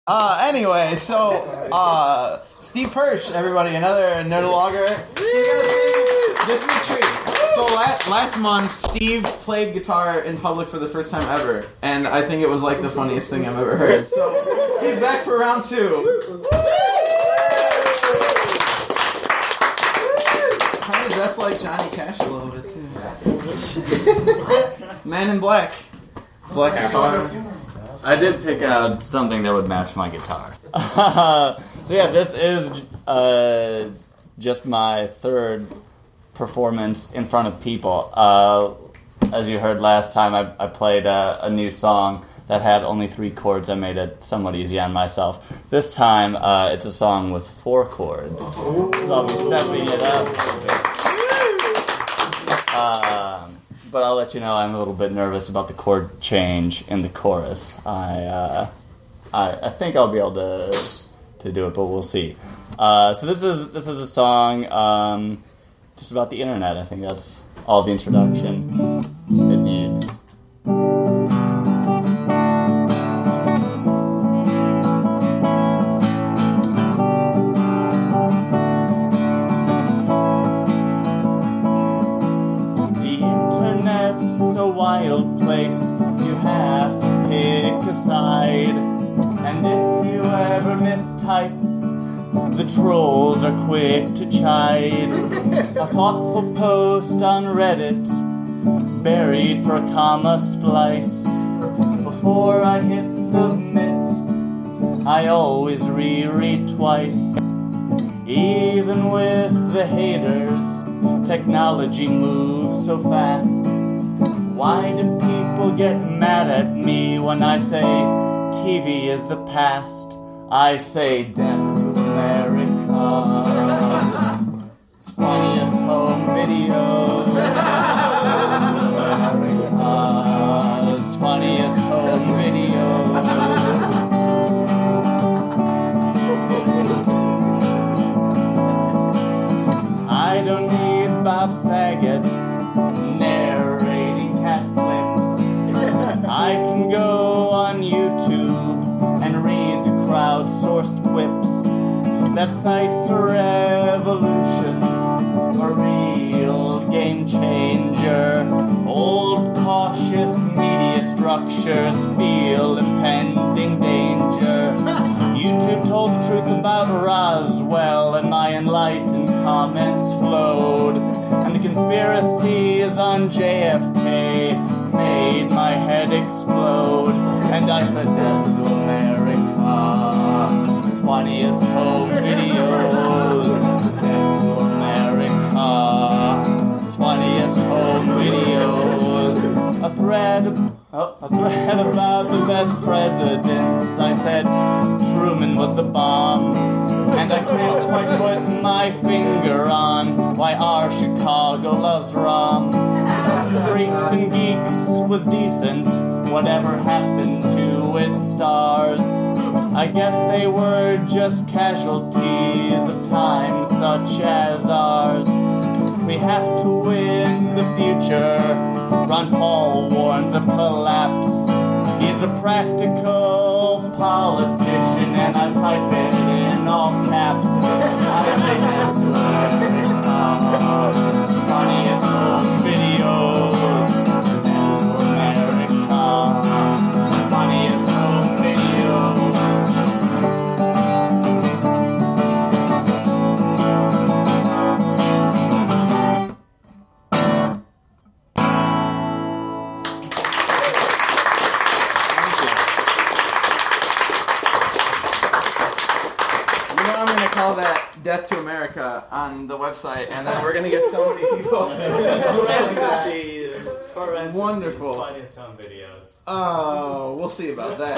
Anyway, so, Steve Hirsch, everybody, another nerdologger. He's gonna sing This Is a Treat. So last month, Steve played guitar in public for the first time ever, and I think it was like the funniest thing I've ever heard. So, he's back for round 2. Kind of dressed like Johnny Cash a little bit, too. Man in Black. Black guitar. I did pick out something that would match my guitar. So yeah, this is just my third performance in front of people. As you heard last time, I played a new song that had only 3 chords. I made it somewhat easy on myself. This time, it's a song with 4 chords. So I'll be stepping it up. But I'll let you know I'm a little bit nervous about the chord change in the chorus. I think I'll be able to do it, but we'll see. So this is a song just about the internet. I think that's all the introduction it needs. Wild place, you have to pick a side. And if you ever mistype, the trolls are quick to chide. A thoughtful post on Reddit, buried for a comma splice. Before I hit submit, I always reread twice. Even with the haters, technology moves so fast. Why do people get mad at me when I say TV is the past? I say death to America. It's funniest home videos. America's funniest home videos. I don't need Bob Saget narrating cat clips. I can go on YouTube and read the crowdsourced quips. That site's a revolution, a real game changer. Old cautious media structures feel impending danger. YouTube told the truth about Roswell, and my enlightened comments flowed. And the conspiracies on JFK made my head explode. And I said death to America, its funniest home videos. Death to America, its funniest home videos. A thread about the best presidents. I said Truman was the bomb. And I can't quite put my finger on why our Chicago loves rum. Freaks and Geeks was decent. Whatever happened to its stars? I guess they were just casualties of times such as ours. We have to win the future. Ron Paul warns of collapse. He's a practical politician, and I type it in all caps. I say that to America. Funniest home videos. And to America. Funniest home videos. Death to America on the website, and then we're going to get so many people. Wonderful. Funniest home videos. Oh, we'll see about that.